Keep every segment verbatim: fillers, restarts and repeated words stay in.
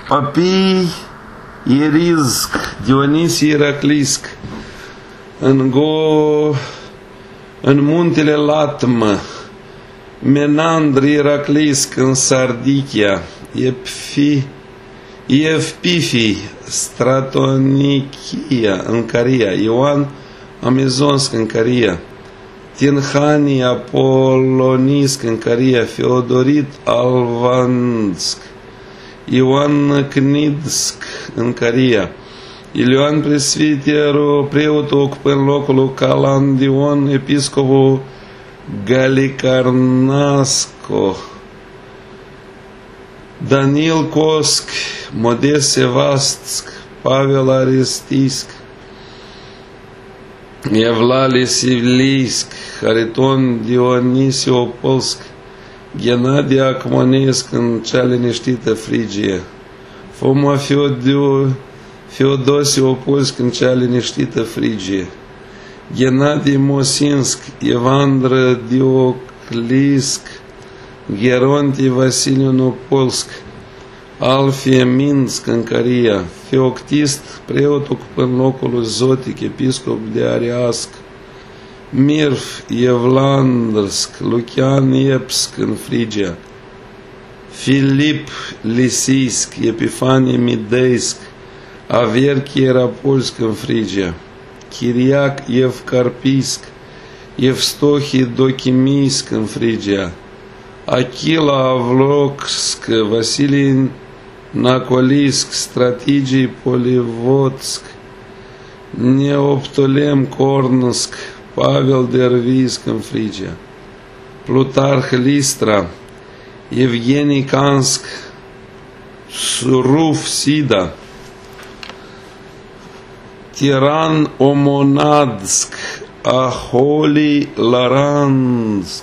Papii Ierizc, Dionisie Iraclisc, în, go, în muntele Latmă, Menandr Iraclisc în Sardichia, Epfi, Evpifii, Stratonichia în Caria, Ioan Amizonsk în Caria, Tinhani Apolonisc în Caria, Feodorit Alvansk, Ioan Knidsk în Caria, Ioan Presviterul, preotul ocupând locul lui Calandion, episcopul Galicarnasco, Danil Kosk, Modest Sevastsk, Pavel Aristisk, Evlali Sivlisk, Hariton Dionisiopolisk, Gennady Acmonesc în cea liniștită Frigie, Foma Feodosiopolisk în cea liniștită Frigie, Gennady Mosinsk, Evandră Dioclisc, Geronti Vasilionopolsk, Alfie Minsk în Caria, Feoctist, preot ocupând locul lui Zotic, episcop de Ariasc, Mirf Evlandrsk, Lucian Epsk în Frigia, Filip Lisisc, Epifanie Mideisk, Averchi Erapolsk în Frigia, Chiriac Evcarpisc, Evstohi Dochimisk în Frigia, Achila Avloksk, Vasilii Nacolisc, Strategii Polivotsk, Neoptolem Kornsk, Pavel Dervisc în Frigia, Plutarh Listra, Evgenii Kansk, Suruf Sida, Tiran Omonadsk, Aholi Laransk,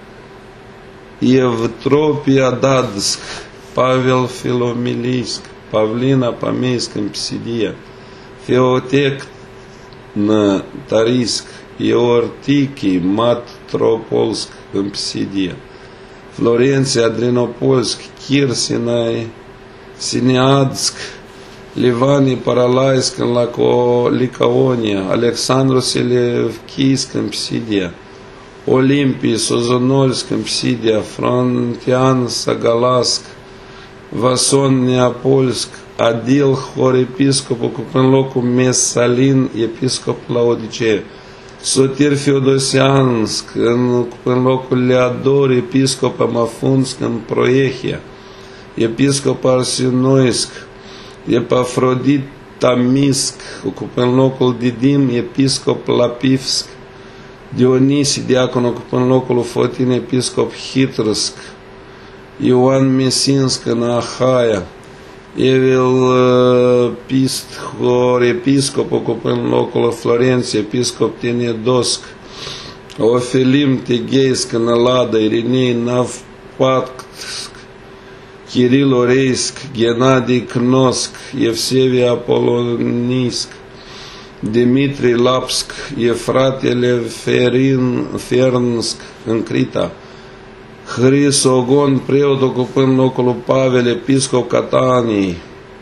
Evtropia Dadsk, Pavel Filomilisk, Pavlina Pameisk în Psidia, Feotec Tarisk, Eortichi Matropolsk în Psidia, Florenția Adrenopolsk, Kir Sinai, Sineadsk, Livani Paralaisk în Licaonia, Alexandru Selevkisc în Psidia, Olimpii Sozonolsk în Psidia, Frontian Sagalask, Vason Neapolsk, Adil Hor episcop ocupând locul Mesalin episcop la Odisee, Sotir Feodosiansk ocupând locul Leador episcop Amafunsk în Proehia, episcop Arsinoisk, Epafrodit Tamisc ocupând locul Didim episcop Lapivsk, Dionisi diacon ocupând locul Fotin episcop Hitrsk, Ioan Mesinsk în Ahaia, Evel Pisthor episcop ocupând locul Florenție episcop Tenedosc, Ofelim Tegeisk în Alada, Irinei Navpatsk, Kiril Oreisk, Gennady Knosc, Evsevia Apolonisk, Dimitri Lapsk, Efratele Ferin, Fernsk în Crita, Hrisogon, preot ocupând locul lui Pavel, episcop Catanii,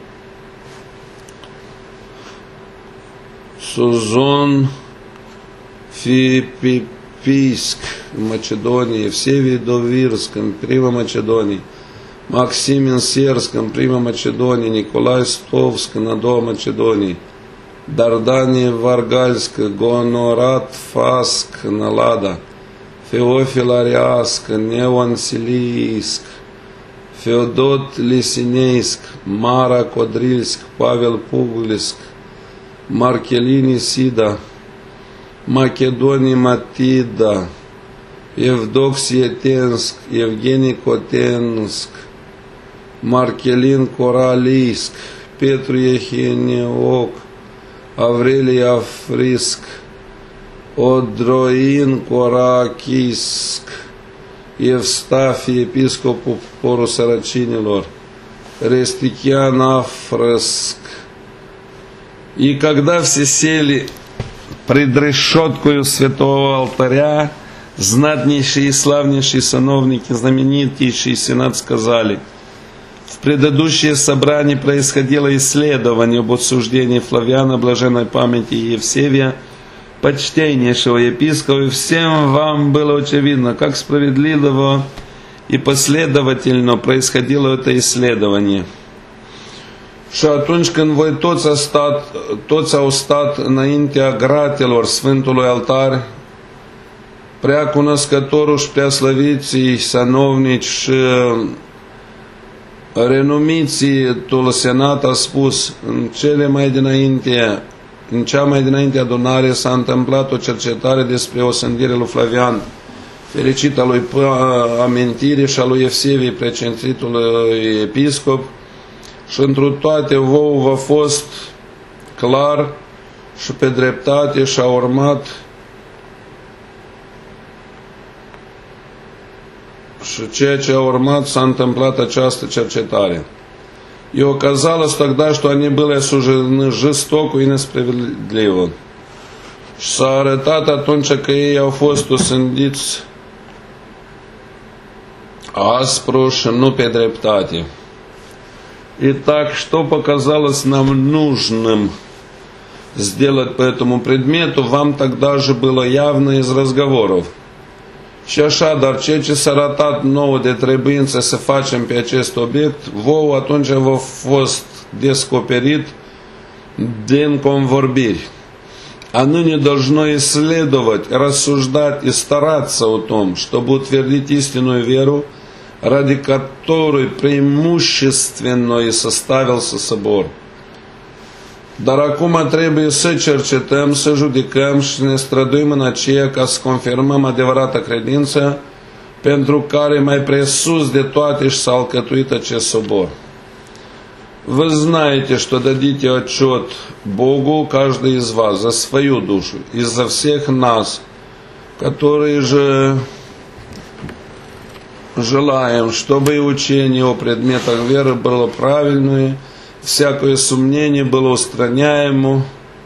Sozon Fipipisc în Macedonie, Evsevii Dovirsk în Prima Macedonie, Maxim Insersk în Prima Macedonie, Nicolai Stovsk în a doua Macedonie, Dardanie Vargalsk, Gonorat Fask în Alada, Feofil Ariasc, Neon Siliisk, Feodot Lisineisk, Mara Codrilsk, Pavel Puglisk, Marchelini Sida, Macedonii Matida, Evdoxie Tensk, Evgenii Kotensk, Marchelin Coralisk, Petru Ehineoc, Avrelii Afrisc, Odroin Corachиск, Евстафий, episcopul poporul Сараcinilor, Рестикиан Афроск. И когда все сели пред решеткою святого алтаря, знатнейшие и славнейшие сановники, знаменитейший сенат сказали: В предыдущие собрания происходило исследование об отсуждении Флавиана, блаженной памяти и Евсевия, почтеннейшего епископа, и всем вам было очевидно, как справедливо и последовательно происходило это исследование. Și atunci când voi toți, a stat, toți au stat înaintea gratelor Sfântului Altar, prea cunoscătorul și prea slăviții sanovnici și renumițitul senat a spus, în cele mai dinainte, în cea mai dinainte adunare s-a întâmplat o cercetare despre osândirea lui Flavian, fericit a lui amintire și a lui Evsevii, precințitului episcop, și întru toate vouă v-a fost clar și pe dreptate și a urmat și ceea ce a urmat s-a întâmplat această cercetare. И оказалось тогда, что они были осуждены жестоко и несправедливо. Și s-a arătat atunci că ei au fost osândiți aspru și nu pe dreptate. Итак, что показалось нам нужным сделать по этому предмету, вам тогда же было явно из разговоров. Și așadar, ceea ce s-a arătat nouă de trebuință să facem pe acest obiect, vouă atunci v-a fost descoperit din convorbiri. А ныне должно исследовать, рассуждать и стараться о том, чтобы утвердить истинную веру, ради которой преимущественно и составился собор. Dar acum trebuie să cercetăm, să judecăm și să ne străduim în aceea ca să confirmăm adevărata credință, pentru care mai presus de toate și s-a alcătuit acest собор. Вы знаете, что дадите отчет Богу, каждый из вас, за свою душу и за всех нас, которые же желаем, чтобы и учение о предметах веры было правильное, всякое сомнение было устраняемо,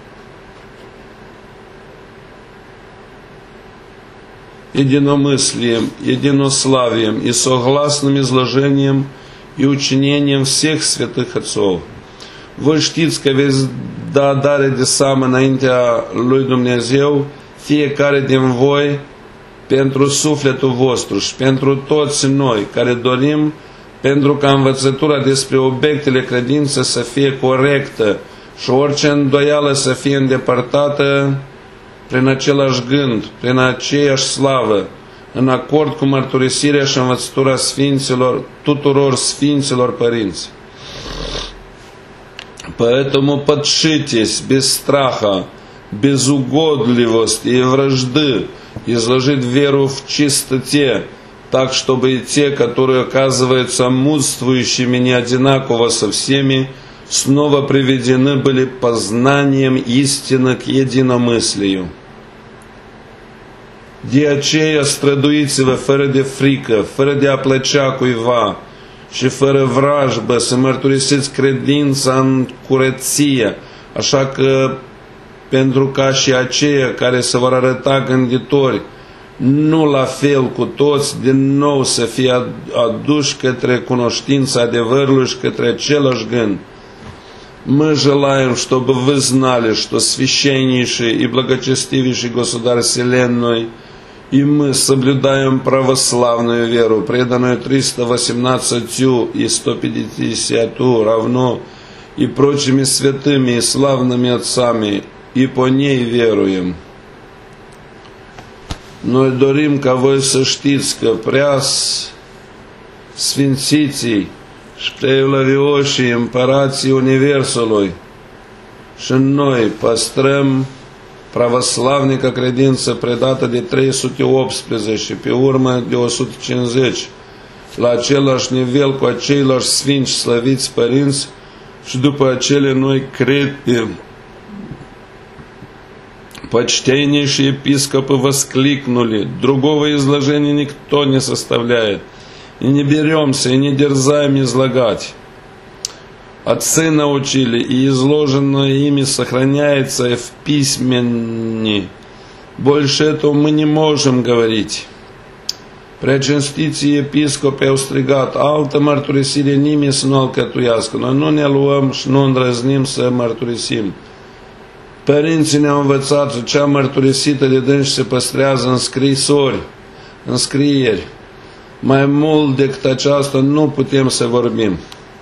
единомыслием, единославием и согласным изложением и учинением всех святых отцов. Voi știți că veți da dare de seamă înaintea lui Dumnezeu fiecare din voi pentru sufletul vostru și pentru toți noi care dorim pentru ca învățătura despre obiectele credinței să fie corectă și orice îndoială să fie îndepărtată prin același gând, prin aceeași slavă, în acord cu mărturisirea și învățătura Sfinților, tuturor Sfinților Părinți. Поэтому подшитесь без страха, без угодливости и вражды, изложить веру в чистоте, так, чтобы и те, которые оказываются мудствующими не одинаково со всеми, снова приведены были познанием истины к единомыслию. De aceea străduiți-vă fără de frică, fără de a plăcea cuiva și fără vrajbă să mărturisiți credința în curăție, așa că pentru ca și aceia care se vor arăta gânditori, nu la fel cu toți, din nou să fie aduși către cunoștința adevărului și către același gând. Мы желаем, чтобы вы знали, что священнейший и благочестивейший Государь Вселенной и мы соблюдаем православную веру, преданную триста восемнадцатью и сто пятидесятью равно и прочими святыми и славными отцами, и по ней веруем. Noi dorim ca voi să știți că prea sfințiții și prea evlavioșii împărații Universului și noi păstrăm pravoslavnica credință predată de trei sute optsprezece și pe urmă de o sută cincizeci, la același nivel cu aceilași sfinți slăviți părinți și după acele noi credem. Почтеннейшие епископы воскликнули, другого изложения никто не составляет, и не беремся, и не дерзаем излагать. Отцы научили, и изложенное ими сохраняется в письменне. Больше этого мы не можем говорить. Preacinstiții episcopi au strigat, altă mărturisire nimeni să nu alcătuiască. Noi nu ne luăm și nu îndrăznim să mărturisim. Părinții ne-au învățat că cea mărturisită de dânsi se păstrează în scrisori, în scrieri. Mai mult decât aceasta nu putem să vorbim.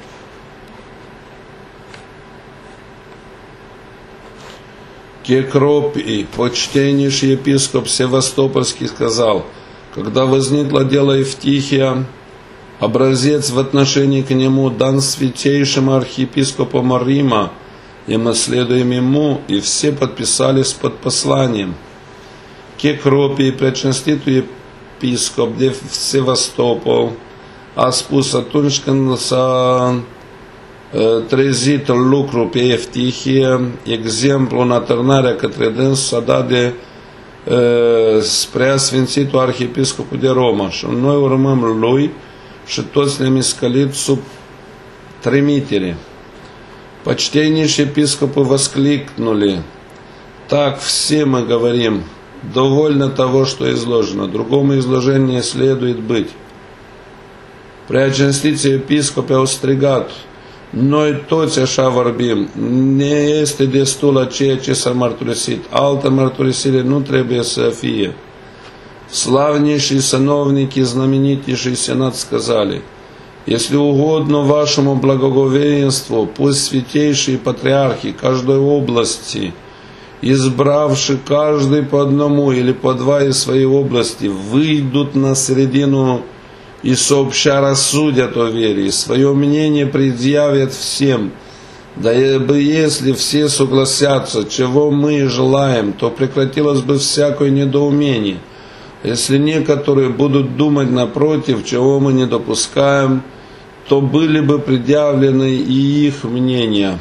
Кекропий, почтеннейший епископ Севастопольский, сказал, когда возникло дело Евтихия, образец в отношении к нему дан святейшим архиепископом Рима, и мы следуем ему, и все подписались под посланием. Kekropii, precinstitul episcop de Sevastopol, a spus atunci când s-a trezit lucru pe Evtihie, exemplu în atârnarea către dâns s-a dat de e, spre Sfințitul Arhiepiscopul de Roma și noi urmăm lui și toți ne-am iscălit sub trimitere. Почтеннейшие епископы воскликнули, так все мы говорим, довольно того, что изложено, другому изложению не следует быть. Preacinstiții episcopi au strigat, noi toți așa vorbim, ne este destul ceea ce s-a mărturisit, altă mărturisire nu trebuie să fie. Славнейшие сановники, знаменитейший сенат сказали, если угодно вашему благоговенству, пусть святейшие патриархи каждой области, избравши каждый по одному или по два из своей области, выйдут на середину и сообща рассудят о вере, и свое мнение предъявят всем. Да бы если все согласятся, чего мы желаем, то прекратилось бы всякое недоумение. Если некоторые будут думать напротив, чего мы не допускаем, то были бы предъявлены и их мнения.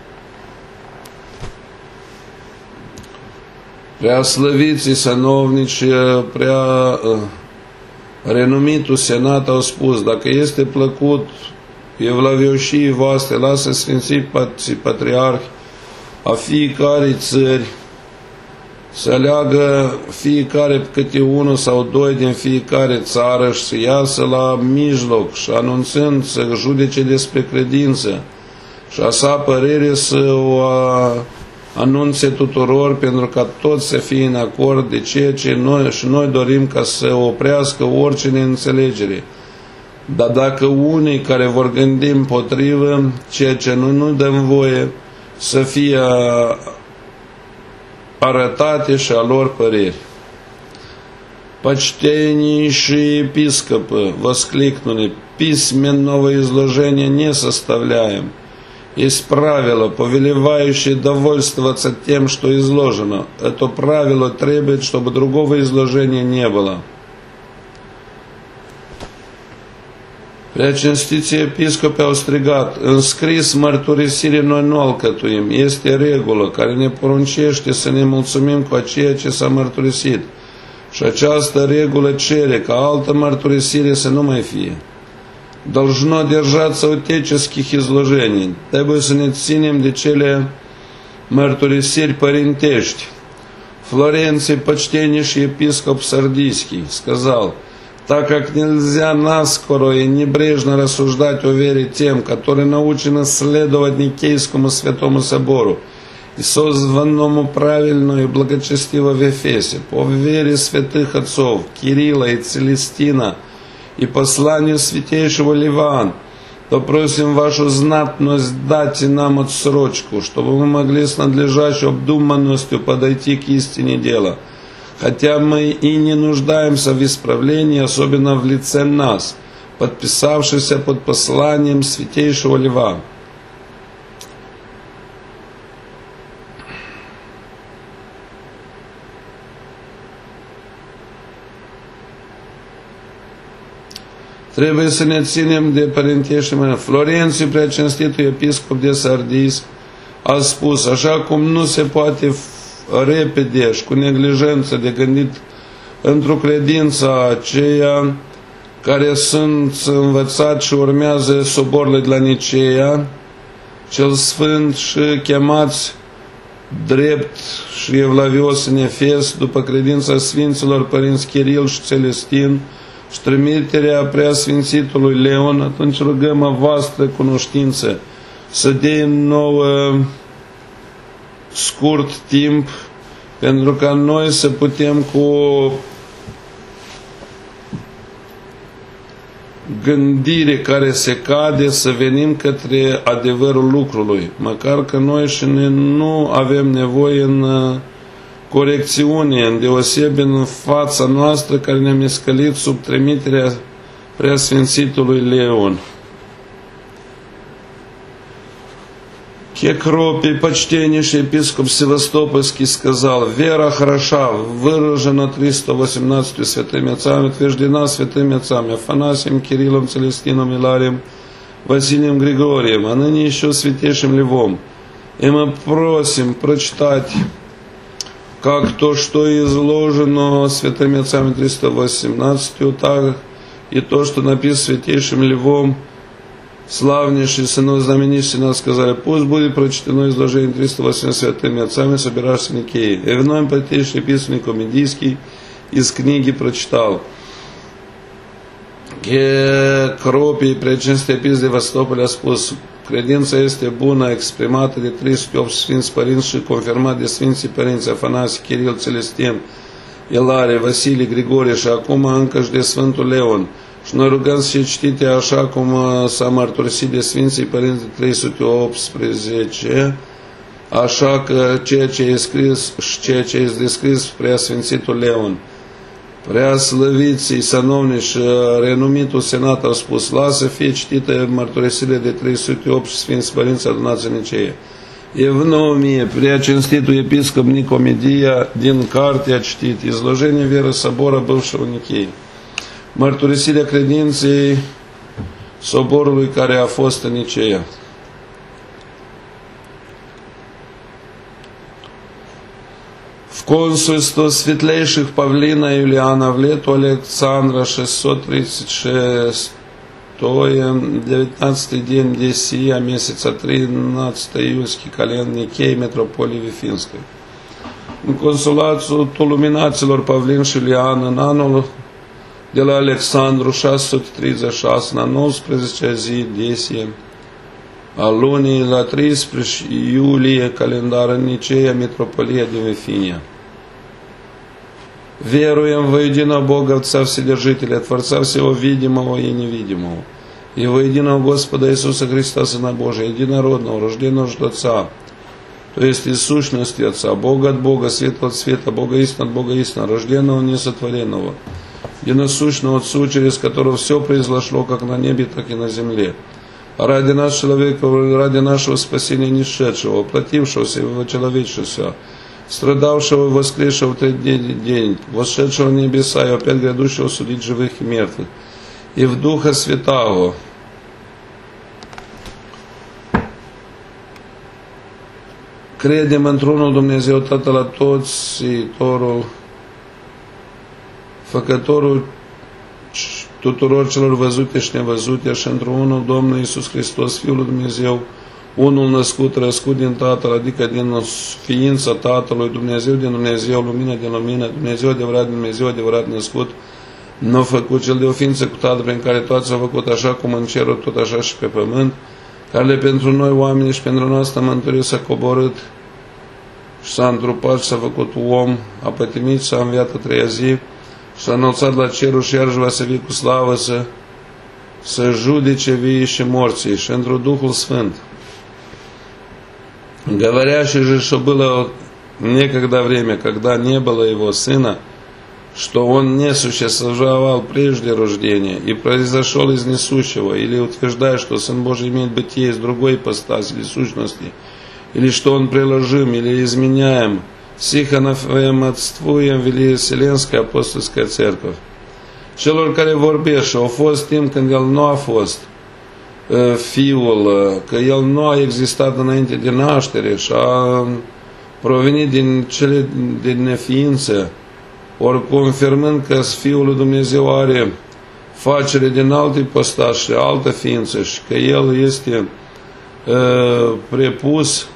Преословиți сановnici, prea renumitul senat au spus, dacă este plăcut evlavioșii voastre, lasă Sfinții Patriarhi a fiecare țări să aleagă fiecare câte unul sau doi din fiecare țară și să iasă la mijloc și anunțând să judece despre credință și a sa părere să o anunțe tuturor pentru ca toți să fie în acord de ceea ce noi și noi dorim ca să oprească orice neînțelegere. Dar dacă unii care vor gândi împotrivă, ceea ce noi nu dăm voie să fie arătate și a lor păreri. Почтеннейшие епископы воскликнули, письменного изложения не составляем. Есть правило, повелевающее довольствоваться тем, что изложено. Это правило требует, чтобы другого изложения не было. Preacinstiții episcopi au strigat, înscris mărturisire noi nu alcătuim, este regulă care ne poruncește să ne mulțumim cu ceea ce s-a mărturisit și această regulă cere ca altă mărturisire să nu mai fie. Должно держаться отеческих изложений, trebuie să ne ținem de cele mărturisiri părintești. Флоренций, почтеннейший епископ Сардийский, сказал, так как нельзя наскоро и небрежно рассуждать о вере тем, которые научены следовать Никейскому Святому Собору и созванному правильно и благочестиво в Ефесе, по вере святых отцов Кирилла и Целестина и посланию святейшего Ливан, то просим вашу знатность дать нам отсрочку, чтобы мы могли с надлежащей обдуманностью подойти к истине дела. Хотя мы и не нуждаемся в исправлении, особенно в лице нас, подписавшихся под посланием святейшего Льва. Trebuie să ne ținem de părintești. Florențiu, preacinstitul episcop de Sardis, a spus, așa cum nu se poate repede și cu neglijență de gândit într-o credință aceia care sunt învățați și urmează soborile de la Niceea, cel sfânt și chemați drept și evlavios în Efes, după credința Sfinților Părinți Chiril și Celestin, și trimiterea Preasfințitului Leon, atunci rugăm a voastră cunoștință să dea nouă scurt timp pentru ca noi să putem cu gândire care se cade să venim către adevărul lucrului, măcar că noi și ne nu avem nevoie în corecțiune, în deosebi în fața noastră care ne-am iscălit sub trimiterea Preasfințitului Leon. Кекропий, почтеннейший епископ Севастопольский, сказал: «Вера хороша, выражена триста восемнадцатью святыми отцами, утверждена святыми отцами Афанасием, Кириллом, Целестином, Иларием, Василием, Григорием, а ныне еще святейшим Львом. И мы просим прочитать, как то, что изложено святыми отцами триста восемнадцатью, так и то, что написано святейшим Львом, славнейший сынов знаменитейший нас сказали, пусть будет прочтено изложение триста восемнадцать святыми отцами, собиравшись в Никее. И вновь Патейший епископ Комедийский из книги прочитал. Кекропий, Preacinste Epis de Vastopolia a spus: credința este bună, exprimată de trei sute opt Sfinți Părinți și confirmat de Sfinții Părinți Afanasie, Kiril, Celestin, Ilarie, Vasilie, Grigorie și acum încă și de Sfântul Leon. Și noi rugăm să fie citite așa cum s-a mărturisit de Sfinții Părinți de trei sute optsprezece, așa că ceea ce e scris și ceea ce e descris Preasfințitul Leon. Preaslăviții, sanovni și renumitul senat au spus: lasă fie citite mărturisirile de trei sute opt Sfinți Părinți adunați în Nicee. Evnomie, Preacinstitul Episcop Nicomedia, din carte a citit Изложение веры собора бывшего Никеи. Mărturisirea credinței soborului care a fost în Niceea. В консульство светлейших Павлина и Юлиана в лету Александра шестьсот тридцать шесть, девятнадцатый день Десия, месяца тринадцатый июльский календарь Никеи, метрополии Вифинской. În consulatul luminaților Pavlin și Iulian, în anul de la Alexandru șase sute treizeci și șase, la nouăsprezecea zi Desie, a lunii la treisprezece iulie, calendar în Niceea, metropolia din Вифиния. Веруем во единого Бога, Отца Вседержителя, Творца всего видимого и невидимого, и во единого Господа Иисуса Христа, Сына Божия, единородного, рожденного от Отца, то есть из сущности Отца, Бога от Бога, свет от света, Бога истина от Бога истина, рожденного, несотворенного, единосущного Отцу, через которого все произошло как на небе, так и на земле. Ради нас, человека, ради нашего спасения несшедшего, воплотившегося и вочеловечившегося, страдавшего и воскресшего в третий день, восшедшего в небеса и опять грядущего судить живых и мертвых, и в Духа Святаго, credem într-unul Dumnezeu Tatăl Atotțitorul, Făcătorul tuturor celor văzute și nevăzute, și într-unul Domnul Iisus Hristos, Fiul lui Dumnezeu, unul născut, răscut din Tatăl, adică din ființa Tatălui, Dumnezeu din Dumnezeu, lumină din lumină, Dumnezeu adevărat, Dumnezeu adevărat născut, nu făcut, cel de o ființă cu Tatăl, prin care toate s-au făcut așa cum în cerul, tot așa și pe pământ, care pentru noi oameni și pentru noastră mântuire s-a coborât și s-a întrupat și s-a făcut om, a pătimit, s-a înviat a treia zi, s-a înălțat la cerul și iarăși va să vii cu slavă să, să judece vii și morții și într-un Duhul Sfânt. Говорящий же, что было некогда время, когда не было его сына, что он не существовал прежде рождения и произошел из несущего, или утверждая, что Сын Божий имеет бытие из другой ипостаси или сущности, или что он приложим, или изменяем, сих анафематствуем veli Вселенская Apostolская Церковь. Celor care vorbesc, au fost timp când el nu a fost Fiul, că el nu a existat înainte de naștere și a provenit din cele din neființă, ori confirmând că Fiul lui Dumnezeu are facere din altă ipostas și altă ființă și că el este uh, prepus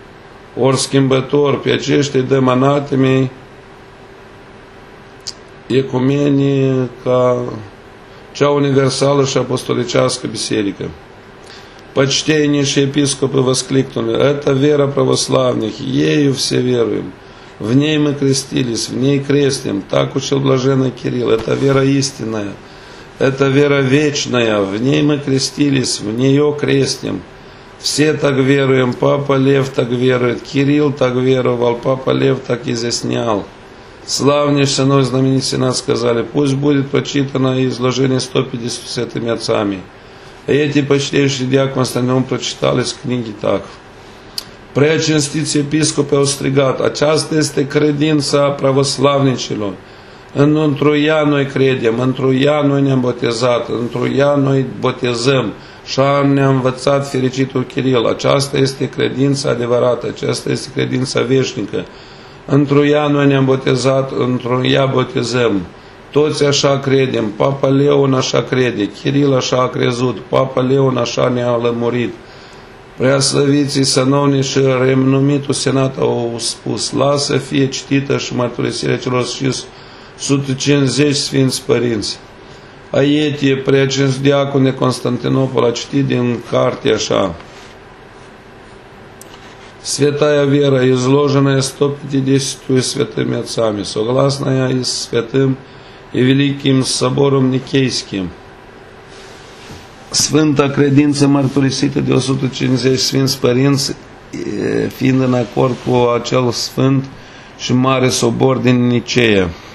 ori schimbător pe aceștia dăm anatemei ecumenie ca cea universală și apostolicească biserică. Почтеннейшие епископы воскликнули: это вера православных, ею все веруем. В ней мы крестились, в ней крестим. Так учил блаженный Кирилл. Это вера истинная, это вера вечная. В ней мы крестились, в нее крестим. Все так веруем, Папа Лев так верует, Кирилл так веровал, Папа Лев так изъяснял. Славнейший сыновь знаменитый сенат сказали: пусть будет прочитано изложение сто пятьдесят святыми отцами. Эти почтейшие диаконы остальном прочитали с книги так. Prea cinstiți episcope au strigat: aceasta este credința pravoslavnicilor. Într-o ea noi credem, într-o ea noi ne-am botezat, într-o ea noi botezăm. Și ne-a învățat fericitul Chiril. Aceasta este credința adevărată, aceasta este credința veșnică. Într-o ea noi ne-am botezat, într-o ea botezăm. Toți așa credem, Papa Leon așa crede, Chiril așa a crezut, Papa Leon așa ne-a lămurit. Preaslăviții sănovni și renumitul senat au spus: lasă să fie citită și mărturisirea celor o sută cincizeci sfinți părinți. Aietie, preacins diacon de Constantinopol, a citit din carte așa: Святая вера, изложенная сто пятидесятью святыми отцами, согласная и с святым и великим собором Никейским. Sfânta credință mărturisită de o sută cincizeci sfinți părinți, fiind în acord cu acel sfânt și mare sobor din Niceea.